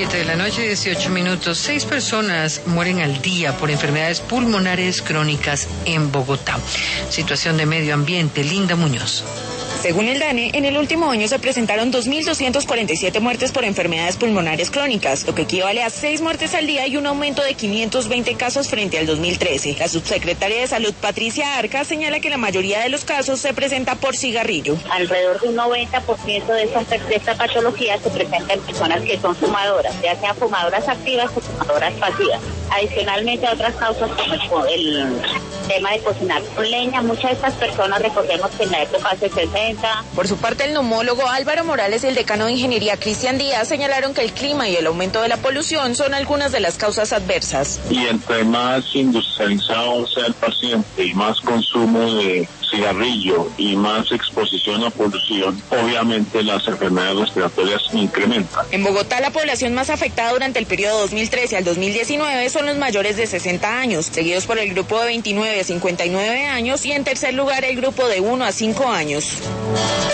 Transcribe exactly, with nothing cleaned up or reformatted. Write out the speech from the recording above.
siete de la noche, dieciocho minutos. Seis personas mueren al día por enfermedades pulmonares crónicas en Bogotá. Situación de medio ambiente, Linda Muñoz. Según el DANE, en el último año se presentaron dos mil doscientas cuarenta y siete muertes por enfermedades pulmonares crónicas, lo que equivale a seis muertes al día y un aumento de quinientos veinte casos frente al dos mil trece. La subsecretaria de Salud, Patricia Arca, señala que la mayoría de los casos se presenta por cigarrillo. Alrededor de un noventa por ciento de esta, de esta patología se presenta en personas que son fumadoras, ya sean fumadoras activas o fumadoras pasivas. Adicionalmente, a otras causas como el, el tema de cocinar con leña, muchas de estas personas, recordemos que en la época hace sesenta. Por su parte, el neumólogo Álvaro Morales y el decano de Ingeniería Cristian Díaz señalaron que el clima y el aumento de la polución son algunas de las causas adversas. Y entre más industrializado sea el paciente y más consumo de cigarrillo y más exposición a polución, obviamente las enfermedades respiratorias incrementan. En Bogotá, la población más afectada durante el periodo dos mil trece al dos mil diecinueve son los mayores de sesenta años, seguidos por el grupo de veintinueve a cincuenta y nueve años y en tercer lugar el grupo de uno a cinco años.